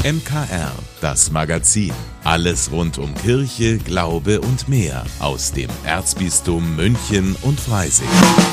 MKR, das Magazin. Alles rund um Kirche, Glaube und mehr aus dem Erzbistum München und Freising.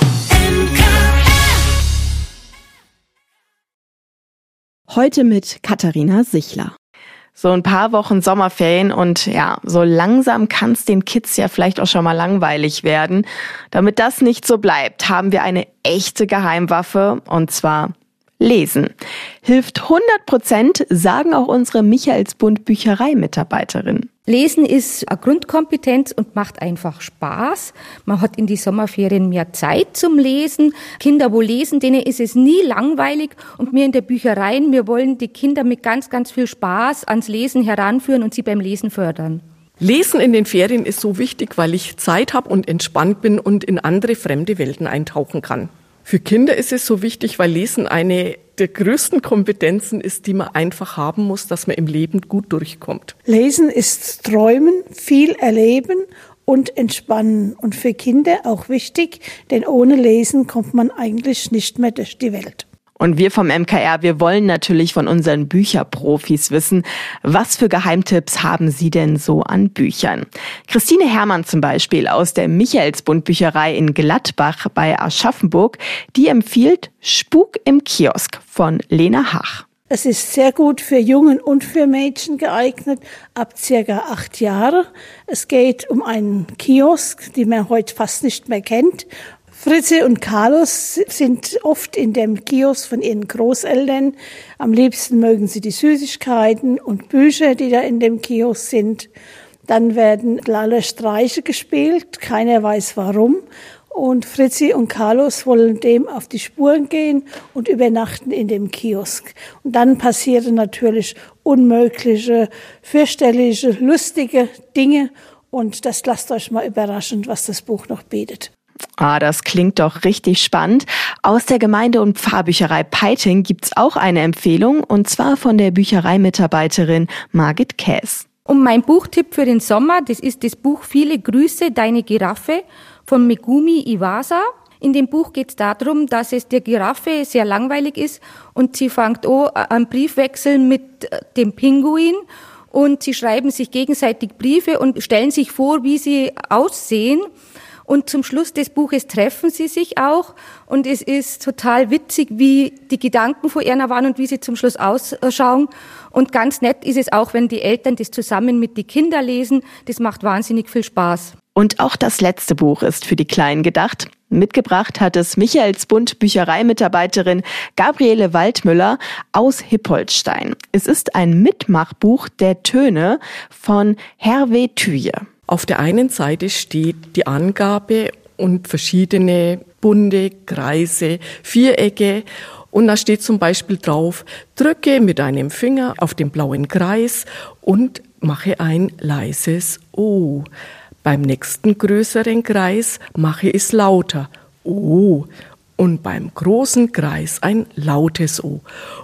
Heute mit Katharina Sichler. So ein paar Wochen Sommerferien und ja, so langsam kann es den Kids ja vielleicht auch schon mal langweilig werden. Damit das nicht so bleibt, haben wir eine echte Geheimwaffe und zwar Lesen. Hilft 100%, sagen auch unsere Michaelsbund Bücherei-Mitarbeiterin. Lesen ist eine Grundkompetenz und macht einfach Spaß. Man hat in die Sommerferien mehr Zeit zum Lesen. Kinder, wo lesen, denen ist es nie langweilig. Und wir in der Bücherei, wir wollen die Kinder mit ganz, ganz viel Spaß ans Lesen heranführen und sie beim Lesen fördern. Lesen in den Ferien ist so wichtig, weil ich Zeit habe und entspannt bin und in andere fremde Welten eintauchen kann. Für Kinder ist es so wichtig, weil Lesen eine der größten Kompetenzen ist, die man einfach haben muss, dass man im Leben gut durchkommt. Lesen ist Träumen, viel erleben und entspannen. Und für Kinder auch wichtig, denn ohne Lesen kommt man eigentlich nicht mehr durch die Welt. Und wir vom MKR, wir wollen natürlich von unseren Bücherprofis wissen, was für Geheimtipps haben sie denn so an Büchern? Christine Herrmann zum Beispiel aus der Michaelsbund Bücherei in Gladbach bei Aschaffenburg, die empfiehlt Spuk im Kiosk von Lena Hach. Es ist sehr gut für Jungen und für Mädchen geeignet, ab circa 8 Jahre. Es geht um einen Kiosk, den man heute fast nicht mehr kennt. Fritzi und Carlos sind oft in dem Kiosk von ihren Großeltern. Am liebsten mögen sie die Süßigkeiten und Bücher, die da in dem Kiosk sind. Dann werden alle Streiche gespielt, keiner weiß warum. Und Fritzi und Carlos wollen dem auf die Spuren gehen und übernachten in dem Kiosk. Und dann passieren natürlich unmögliche, fürchterliche, lustige Dinge. Und das lasst euch mal überraschen, was das Buch noch bietet. Das klingt doch richtig spannend. Aus der Gemeinde- und Pfarrbücherei Peiting gibt's auch eine Empfehlung, und zwar von der Büchereimitarbeiterin Margit Käs. Und mein Buchtipp für den Sommer, das ist das Buch Viele Grüße, deine Giraffe von Megumi Iwasa. In dem Buch geht es darum, dass es der Giraffe sehr langweilig ist und sie fängt an einen Briefwechsel mit dem Pinguin. Und sie schreiben sich gegenseitig Briefe und stellen sich vor, wie sie aussehen. Und zum Schluss des Buches treffen sie sich auch. Und es ist total witzig, wie die Gedanken von ihnen waren und wie sie zum Schluss ausschauen. Und ganz nett ist es auch, wenn die Eltern das zusammen mit den Kindern lesen. Das macht wahnsinnig viel Spaß. Und auch das letzte Buch ist für die Kleinen gedacht. Mitgebracht hat es Michaelsbund Büchereimitarbeiterin Gabriele Waldmüller aus Hippoltstein. Es ist ein Mitmachbuch der Töne von Hervé Thuye. Auf der einen Seite steht die Angabe und verschiedene bunte Kreise, Vierecke. Und da steht zum Beispiel drauf, drücke mit einem Finger auf den blauen Kreis und mache ein leises O. Beim nächsten größeren Kreis mache es lauter. O. Und beim großen Kreis ein lautes O.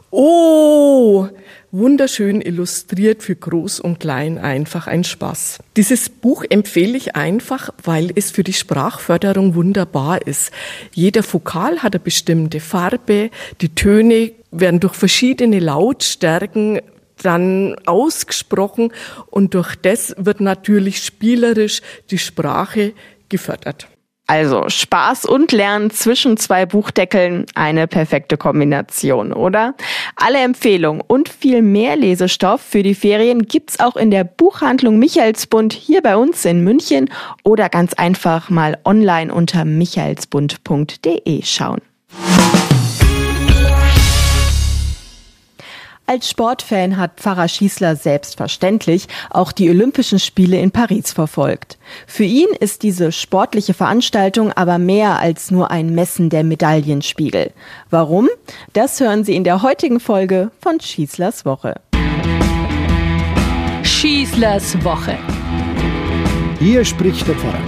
O! Wunderschön illustriert, für Groß und Klein, einfach ein Spaß. Dieses Buch empfehle ich einfach, weil es für die Sprachförderung wunderbar ist. Jeder Vokal hat eine bestimmte Farbe, die Töne werden durch verschiedene Lautstärken dann ausgesprochen und durch das wird natürlich spielerisch die Sprache gefördert. Also Spaß und Lernen zwischen 2 Buchdeckeln, eine perfekte Kombination, oder? Alle Empfehlungen und viel mehr Lesestoff für die Ferien gibt's auch in der Buchhandlung Michaelsbund hier bei uns in München oder ganz einfach mal online unter michaelsbund.de schauen. Als Sportfan hat Pfarrer Schießler selbstverständlich auch die Olympischen Spiele in Paris verfolgt. Für ihn ist diese sportliche Veranstaltung aber mehr als nur ein Messen der Medaillenspiegel. Warum? Das hören Sie in der heutigen Folge von Schießlers Woche. Schießlers Woche. Hier spricht der Pfarrer.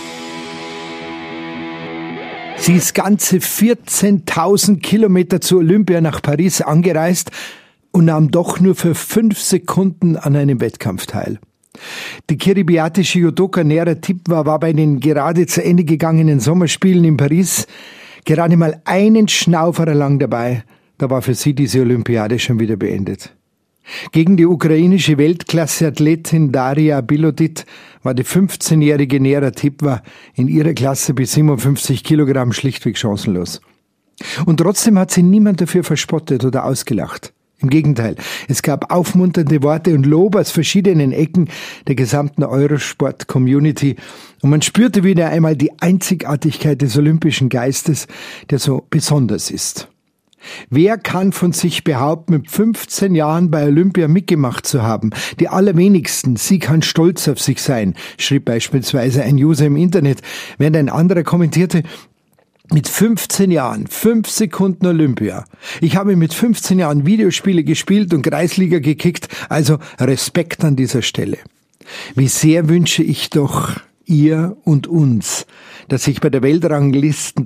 Sie ist ganze 14.000 Kilometer zur Olympia nach Paris angereist und nahm doch nur für 5 Sekunden an einem Wettkampf teil. Die kiribiatische Judoka Nera Tipwa war bei den gerade zu Ende gegangenen Sommerspielen in Paris gerade mal einen Schnaufer lang dabei. Da war für sie diese Olympiade schon wieder beendet. Gegen die ukrainische Weltklasse-Athletin Daria Bilodit war die 15-jährige Nera Tipwa in ihrer Klasse bis 57 Kilogramm schlichtweg chancenlos. Und trotzdem hat sie niemand dafür verspottet oder ausgelacht. Im Gegenteil, es gab aufmunternde Worte und Lob aus verschiedenen Ecken der gesamten Eurosport-Community und man spürte wieder einmal die Einzigartigkeit des olympischen Geistes, der so besonders ist. Wer kann von sich behaupten, mit 15 Jahren bei Olympia mitgemacht zu haben? Die allerwenigsten. Sie kann stolz auf sich sein, schrieb beispielsweise ein User im Internet, während ein anderer kommentierte: Mit 15 Jahren, 5 Sekunden Olympia. Ich habe mit 15 Jahren Videospiele gespielt und Kreisliga gekickt, also Respekt an dieser Stelle. Wie sehr wünsche ich doch ihr und uns, dass sich bei der Weltranglisten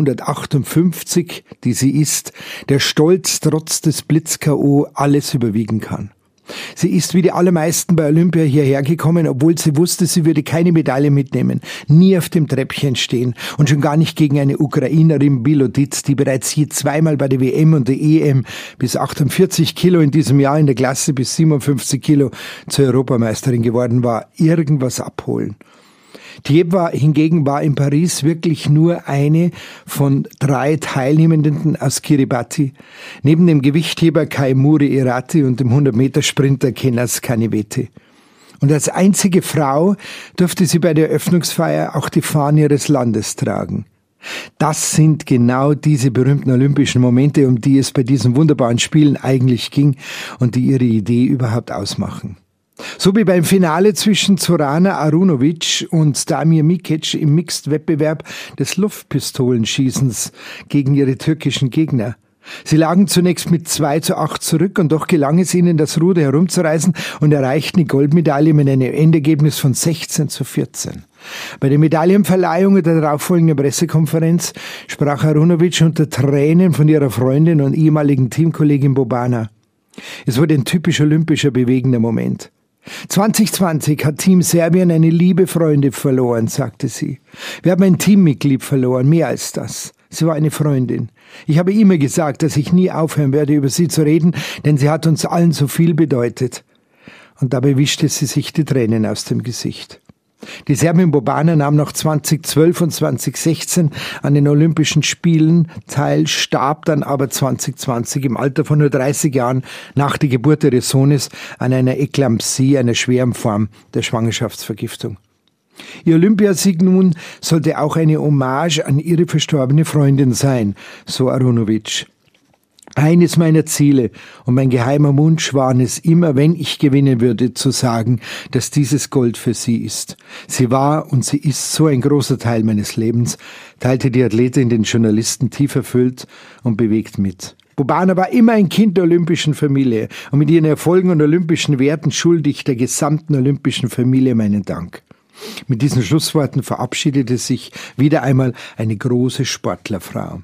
258, die sie ist, der Stolz trotz des Blitz-K.O. alles überwiegen kann. Sie ist wie die allermeisten bei Olympia hierher gekommen, obwohl sie wusste, sie würde keine Medaille mitnehmen, nie auf dem Treppchen stehen und schon gar nicht gegen eine Ukrainerin Bilodit, die bereits je zweimal bei der WM und der EM bis 48 Kilo in diesem Jahr in der Klasse bis 57 Kilo zur Europameisterin geworden war, irgendwas abholen. Tipwa hingegen war in Paris wirklich nur eine von 3 Teilnehmenden aus Kiribati, neben dem Gewichtheber Kaimuri Irati und dem 100-Meter-Sprinter Kenas Kanivete. Und als einzige Frau durfte sie bei der Eröffnungsfeier auch die Fahne ihres Landes tragen. Das sind genau diese berühmten olympischen Momente, um die es bei diesen wunderbaren Spielen eigentlich ging und die ihre Idee überhaupt ausmachen. So wie beim Finale zwischen Zorana Arunovic und Damir Mikic im Mixed-Wettbewerb des Luftpistolenschießens gegen ihre türkischen Gegner. Sie lagen zunächst mit 2:8 zurück und doch gelang es ihnen, das Ruder herumzureißen und erreichten die Goldmedaille mit einem Endergebnis von 16:14. Bei der Medaillenverleihung und der darauffolgenden Pressekonferenz sprach Arunovic unter Tränen von ihrer Freundin und ehemaligen Teamkollegin Bobana. Es wurde ein typisch olympischer, bewegender Moment. 2020 hat Team Serbien eine liebe Freundin verloren, sagte sie. Wir haben ein Teammitglied verloren, mehr als das. Sie war eine Freundin. Ich habe immer gesagt, dass ich nie aufhören werde, über sie zu reden, denn sie hat uns allen so viel bedeutet. Und dabei wischte sie sich die Tränen aus dem Gesicht. Die Serbin Bobana nahm noch 2012 und 2016 an den Olympischen Spielen teil, starb dann aber 2020 im Alter von nur 30 Jahren nach der Geburt ihres Sohnes an einer Eklampsie, einer schweren Form der Schwangerschaftsvergiftung. Ihr Olympiasieg nun sollte auch eine Hommage an ihre verstorbene Freundin sein, so Arunovic. Eines meiner Ziele und mein geheimer Wunsch waren es immer, wenn ich gewinnen würde, zu sagen, dass dieses Gold für sie ist. Sie war und sie ist so ein großer Teil meines Lebens, teilte die Athletin den Journalisten tief erfüllt und bewegt mit. Bobana war immer ein Kind der olympischen Familie und mit ihren Erfolgen und olympischen Werten schulde ich der gesamten olympischen Familie meinen Dank. Mit diesen Schlussworten verabschiedete sich wieder einmal eine große Sportlerfrau.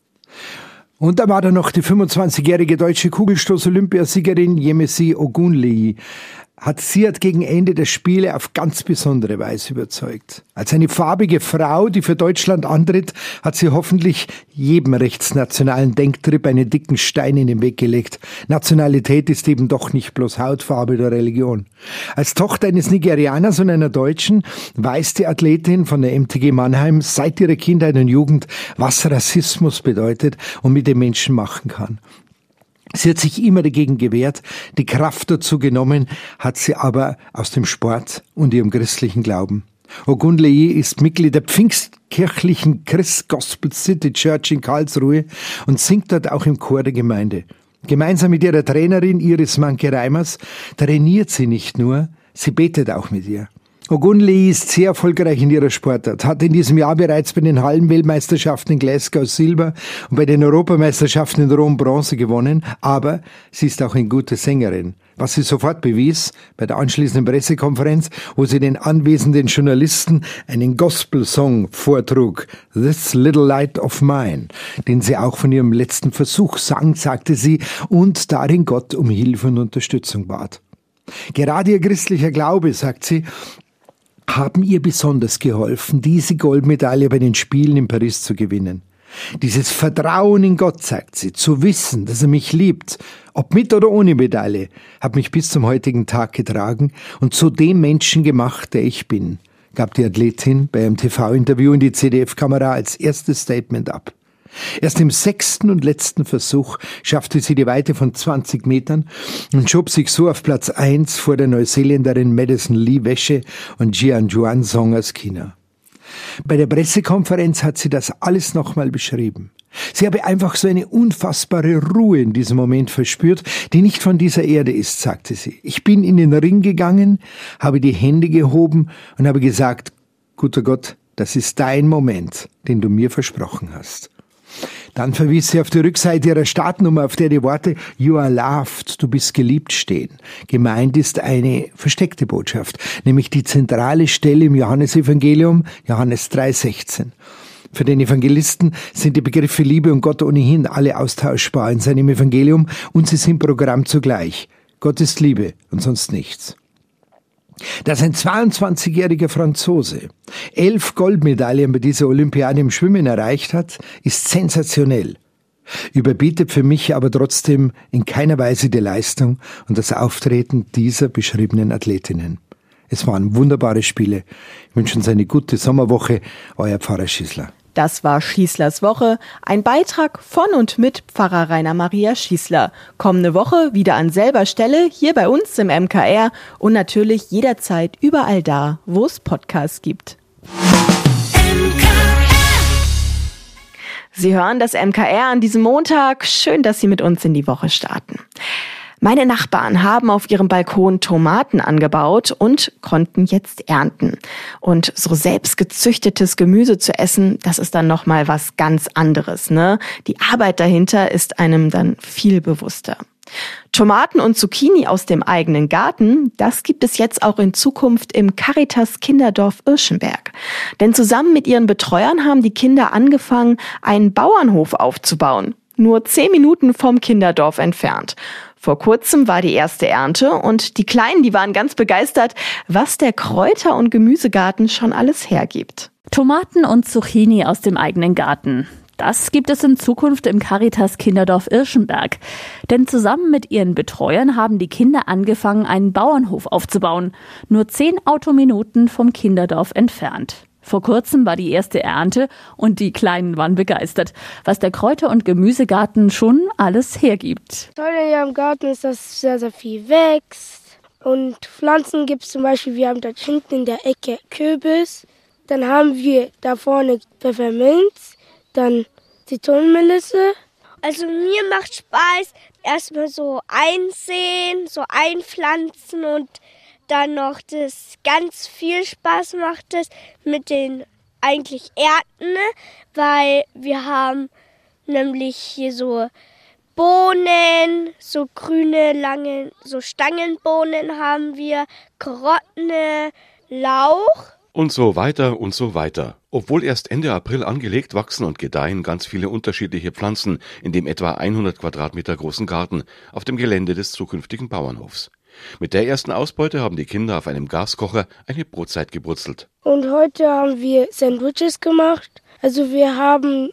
Und da war da noch die 25-jährige deutsche Kugelstoß-Olympiasiegerin Yemisi Ogunleye. Sie hat gegen Ende der Spiele auf ganz besondere Weise überzeugt. Als eine farbige Frau, die für Deutschland antritt, hat sie hoffentlich jedem rechtsnationalen Denktrip einen dicken Stein in den Weg gelegt. Nationalität ist eben doch nicht bloß Hautfarbe oder Religion. Als Tochter eines Nigerianers und einer Deutschen weiß die Athletin von der MTG Mannheim seit ihrer Kindheit und Jugend, was Rassismus bedeutet und mit den Menschen machen kann. Sie hat sich immer dagegen gewehrt, die Kraft dazu genommen, hat sie aber aus dem Sport und ihrem christlichen Glauben. Ogunleye ist Mitglied der pfingstkirchlichen Christ Gospel City Church in Karlsruhe und singt dort auch im Chor der Gemeinde. Gemeinsam mit ihrer Trainerin Iris Manke-Reimers trainiert sie nicht nur, sie betet auch mit ihr. Ogunleye ist sehr erfolgreich in ihrer Sportart, hat in diesem Jahr bereits bei den Hallenweltmeisterschaften in Glasgow Silber und bei den Europameisterschaften in Rom Bronze gewonnen, aber sie ist auch eine gute Sängerin, was sie sofort bewies bei der anschließenden Pressekonferenz, wo sie den anwesenden Journalisten einen Gospel-Song vortrug, This Little Light of Mine, den sie auch von ihrem letzten Versuch sang, sagte sie, und darin Gott um Hilfe und Unterstützung bat. Gerade ihr christlicher Glaube, sagt sie, haben ihr besonders geholfen, diese Goldmedaille bei den Spielen in Paris zu gewinnen. Dieses Vertrauen in Gott, sagt sie, zu wissen, dass er mich liebt, ob mit oder ohne Medaille, hat mich bis zum heutigen Tag getragen und zu dem Menschen gemacht, der ich bin, gab die Athletin bei einem TV-Interview in die ZDF-Kamera als erstes Statement ab. Erst im 6. und letzten Versuch schaffte sie die Weite von 20 Metern und schob sich so auf Platz 1 vor der Neuseeländerin Madison Lee Wäsche und Jian Song aus China. Bei der Pressekonferenz hat sie das alles nochmal beschrieben. Sie habe einfach so eine unfassbare Ruhe in diesem Moment verspürt, die nicht von dieser Erde ist, sagte sie. Ich bin in den Ring gegangen, habe die Hände gehoben und habe gesagt, guter Gott, das ist dein Moment, den du mir versprochen hast. Dann verwies sie auf die Rückseite ihrer Startnummer, auf der die Worte You are loved, du bist geliebt stehen. Gemeint ist eine versteckte Botschaft, nämlich die zentrale Stelle im Johannesevangelium, Johannes 3,16. Für den Evangelisten sind die Begriffe Liebe und Gott ohnehin alle austauschbar in seinem Evangelium und sie sind Programm zugleich. Gott ist Liebe und sonst nichts. Dass ein 22-jähriger Franzose 11 Goldmedaillen bei dieser Olympiade im Schwimmen erreicht hat, ist sensationell. Überbietet für mich aber trotzdem in keiner Weise die Leistung und das Auftreten dieser beschriebenen Athletinnen. Es waren wunderbare Spiele. Ich wünsche uns eine gute Sommerwoche. Euer Pfarrer Schießler. Das war Schießlers Woche, ein Beitrag von und mit Pfarrer Rainer Maria Schießler. Kommende Woche wieder an selber Stelle, hier bei uns im MKR und natürlich jederzeit überall da, wo es Podcasts gibt. Sie hören das MKR an diesem Montag. Schön, dass Sie mit uns in die Woche starten. Meine Nachbarn haben auf ihrem Balkon Tomaten angebaut und konnten jetzt ernten. Und so selbst gezüchtetes Gemüse zu essen, das ist dann nochmal was ganz anderes, ne? Die Arbeit dahinter ist einem dann viel bewusster. Tomaten und Zucchini aus dem eigenen Garten, das gibt es jetzt auch in Zukunft im Caritas Kinderdorf Irschenberg. Denn zusammen mit ihren Betreuern haben die Kinder angefangen, einen Bauernhof aufzubauen. Nur 10 Minuten vom Kinderdorf entfernt. Vor kurzem war die erste Ernte und die Kleinen, die waren ganz begeistert, was der Kräuter- und Gemüsegarten schon alles hergibt. Tomaten und Zucchini aus dem eigenen Garten. Das gibt es in Zukunft im Caritas Kinderdorf Irschenberg. Denn zusammen mit ihren Betreuern haben die Kinder angefangen, einen Bauernhof aufzubauen. Nur 10 Autominuten vom Kinderdorf entfernt. Vor kurzem war die erste Ernte und die Kleinen waren begeistert, was der Kräuter- und Gemüsegarten schon alles hergibt. Das Tolle hier im Garten ist, dass sehr, sehr viel wächst. Und Pflanzen gibt es zum Beispiel, wir haben da hinten in der Ecke Kürbis. Dann haben wir da vorne Pfefferminz, dann Zitronenmelisse. Also mir macht Spaß, erstmal so einsehen, so einpflanzen und dann noch das ganz viel Spaß macht es mit den eigentlich Ernten, weil wir haben nämlich hier so Bohnen, so grüne, lange, so Stangenbohnen haben wir, Karotten, Lauch. Und so weiter und so weiter. Obwohl erst Ende April angelegt, wachsen und gedeihen ganz viele unterschiedliche Pflanzen in dem etwa 100 Quadratmeter großen Garten auf dem Gelände des zukünftigen Bauernhofs. Mit der ersten Ausbeute haben die Kinder auf einem Gaskocher eine Brotzeit gebrutzelt. Und heute haben wir Sandwiches gemacht. Also wir haben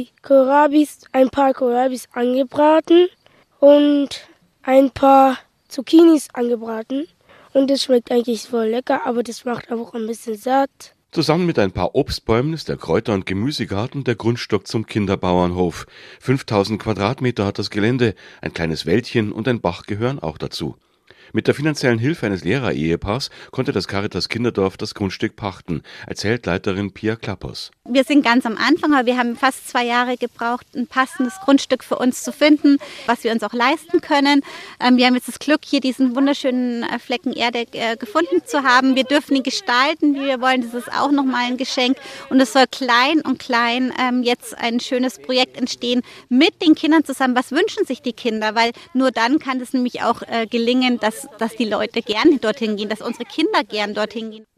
ein paar Kohlrabis angebraten und ein paar Zucchinis angebraten. Und das schmeckt eigentlich voll lecker, aber das macht auch ein bisschen satt. Zusammen mit ein paar Obstbäumen ist der Kräuter- und Gemüsegarten der Grundstock zum Kinderbauernhof. 5000 Quadratmeter hat das Gelände, ein kleines Wäldchen und ein Bach gehören auch dazu. Mit der finanziellen Hilfe eines Lehrerehepaars konnte das Caritas Kinderdorf das Grundstück pachten, erzählt Leiterin Pia Klappers. Wir sind ganz am Anfang, aber wir haben fast 2 Jahre gebraucht, ein passendes Grundstück für uns zu finden, was wir uns auch leisten können. Wir haben jetzt das Glück, hier diesen wunderschönen Flecken Erde gefunden zu haben. Wir dürfen ihn gestalten, wie wir wollen. Das ist auch nochmal ein Geschenk. Und es soll klein und klein jetzt ein schönes Projekt entstehen mit den Kindern zusammen. Was wünschen sich die Kinder? Weil nur dann kann es nämlich auch gelingen, dass die Leute gerne dorthin gehen, dass unsere Kinder gern dorthin gehen.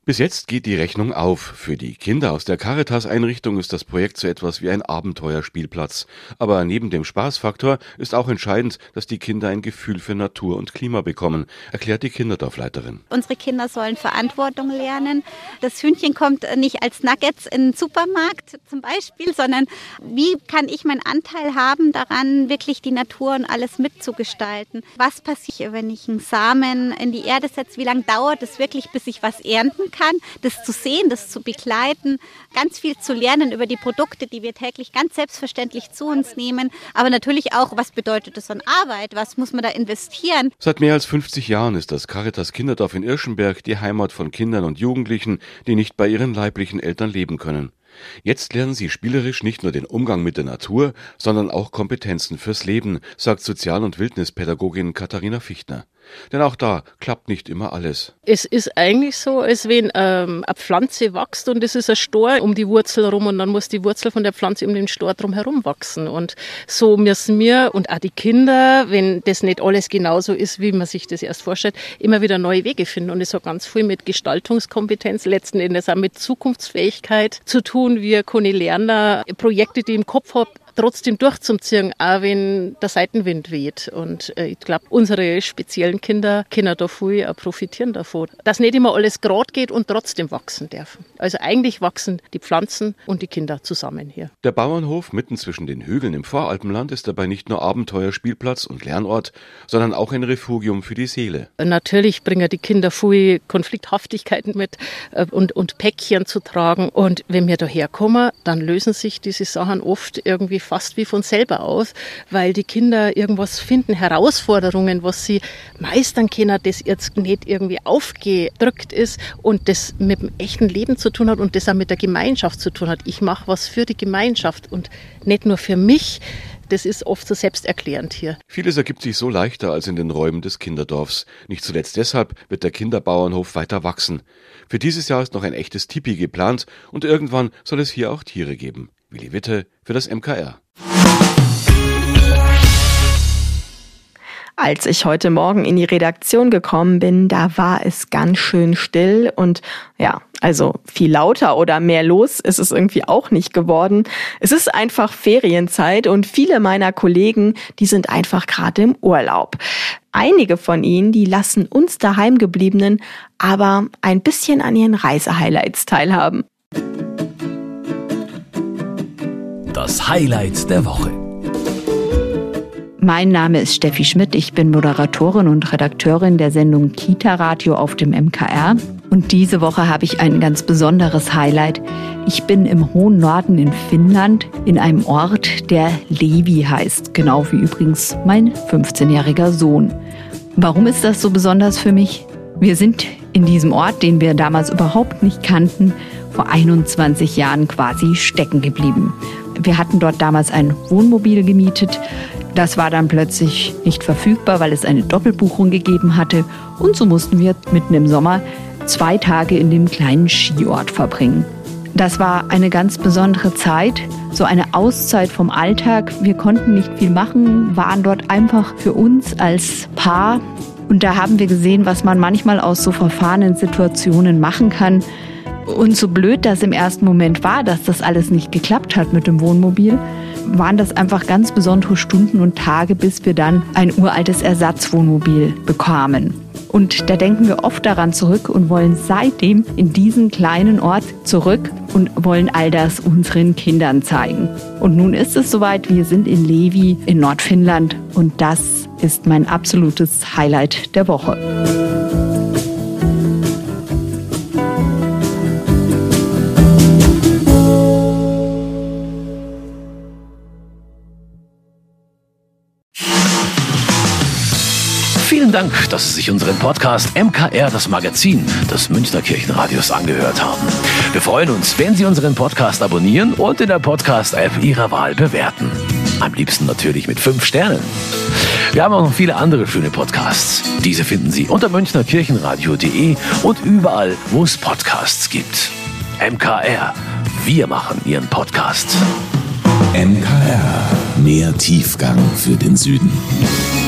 Bis jetzt geht die Rechnung auf. Für die Kinder aus der Caritas-Einrichtung ist das Projekt so etwas wie ein Abenteuerspielplatz. Aber neben dem Spaßfaktor ist auch entscheidend, dass die Kinder ein Gefühl für Natur und Klima bekommen, erklärt die Kinderdorfleiterin. Unsere Kinder sollen Verantwortung lernen. Das Hühnchen kommt nicht als Nuggets in den Supermarkt zum Beispiel, sondern wie kann ich meinen Anteil haben daran, wirklich die Natur und alles mitzugestalten? Was passiert, wenn ich einen Samen in die Erde setze? Wie lange dauert es wirklich, bis ich was ernten kann? Das zu sehen, das zu begleiten, ganz viel zu lernen über die Produkte, die wir täglich ganz selbstverständlich zu uns nehmen. Aber natürlich auch, was bedeutet das an Arbeit? Was muss man da investieren? Seit mehr als 50 Jahren ist das Caritas Kinderdorf in Irschenberg die Heimat von Kindern und Jugendlichen, die nicht bei ihren leiblichen Eltern leben können. Jetzt lernen sie spielerisch nicht nur den Umgang mit der Natur, sondern auch Kompetenzen fürs Leben, sagt Sozial- und Wildnispädagogin Katharina Fichtner. Denn auch da klappt nicht immer alles. Es ist eigentlich so, als wenn eine Pflanze wächst und es ist ein Stor um die Wurzel herum und dann muss die Wurzel von der Pflanze um den Stor drum herum wachsen. Und so müssen wir und auch die Kinder, wenn das nicht alles genauso ist, wie man sich das erst vorstellt, immer wieder neue Wege finden. Und es hat ganz viel mit Gestaltungskompetenz, letzten Endes auch mit Zukunftsfähigkeit zu tun. Wir können lernen, Projekte, die ich im Kopf habe, trotzdem durchzuziehen, auch wenn der Seitenwind weht. Und ich glaube, unsere speziellen Kinder können da viel auch profitieren davon. Dass nicht immer alles gerade geht und trotzdem wachsen dürfen. Also eigentlich wachsen die Pflanzen und die Kinder zusammen hier. Der Bauernhof mitten zwischen den Hügeln im Voralpenland ist dabei nicht nur Abenteuerspielplatz und Lernort, sondern auch ein Refugium für die Seele. Natürlich bringen die Kinder viel Konflikthaftigkeiten mit und Päckchen zu tragen. Und wenn wir daher kommen, dann lösen sich diese Sachen oft irgendwie fast wie von selber aus, weil die Kinder irgendwas finden, Herausforderungen, was sie meistern können, das jetzt nicht irgendwie aufgedrückt ist und das mit dem echten Leben zu tun hat und das auch mit der Gemeinschaft zu tun hat. Ich mache was für die Gemeinschaft und nicht nur für mich. Das ist oft so selbsterklärend hier. Vieles ergibt sich so leichter als in den Räumen des Kinderdorfs. Nicht zuletzt deshalb wird der Kinderbauernhof weiter wachsen. Für dieses Jahr ist noch ein echtes Tipi geplant und irgendwann soll es hier auch Tiere geben. Willi Witte für das MKR. Als ich heute Morgen in die Redaktion gekommen bin, da war es ganz schön still und ja, also viel lauter oder mehr los ist es irgendwie auch nicht geworden. Es ist einfach Ferienzeit und viele meiner Kollegen, die sind einfach gerade im Urlaub. Einige von ihnen, die lassen uns Daheimgebliebenen aber ein bisschen an ihren Reisehighlights teilhaben. Das Highlight der Woche. Mein Name ist Steffi Schmidt, ich bin Moderatorin und Redakteurin der Sendung Kita Radio auf dem MKR. Und diese Woche habe ich ein ganz besonderes Highlight. Ich bin im hohen Norden in Finnland in einem Ort, der Levi heißt, genau wie übrigens mein 15-jähriger Sohn. Warum ist das so besonders für mich? Wir sind in diesem Ort, den wir damals überhaupt nicht kannten, vor 21 Jahren quasi stecken geblieben. Wir hatten dort damals ein Wohnmobil gemietet. Das war dann plötzlich nicht verfügbar, weil es eine Doppelbuchung gegeben hatte. Und so mussten wir mitten im Sommer 2 Tage in dem kleinen Skiort verbringen. Das war eine ganz besondere Zeit, so eine Auszeit vom Alltag. Wir konnten nicht viel machen, waren dort einfach für uns als Paar. Und da haben wir gesehen, was man manchmal aus so verfahrenen Situationen machen kann. Und so blöd das im ersten Moment war, dass das alles nicht geklappt hat mit dem Wohnmobil, waren das einfach ganz besondere Stunden und Tage, bis wir dann ein uraltes Ersatzwohnmobil bekamen. Und da denken wir oft daran zurück und wollen seitdem in diesen kleinen Ort zurück und wollen all das unseren Kindern zeigen. Und nun ist es soweit, wir sind in Levi in Nordfinnland und das ist mein absolutes Highlight der Woche. Vielen Dank, dass Sie sich unseren Podcast MKR, das Magazin des Münchner Kirchenradios, angehört haben. Wir freuen uns, wenn Sie unseren Podcast abonnieren und in der Podcast-App Ihrer Wahl bewerten. Am liebsten natürlich mit 5 Sternen. Wir haben auch noch viele andere schöne Podcasts. Diese finden Sie unter münchnerkirchenradio.de und überall, wo es Podcasts gibt. MKR, wir machen Ihren Podcast. MKR, mehr Tiefgang für den Süden.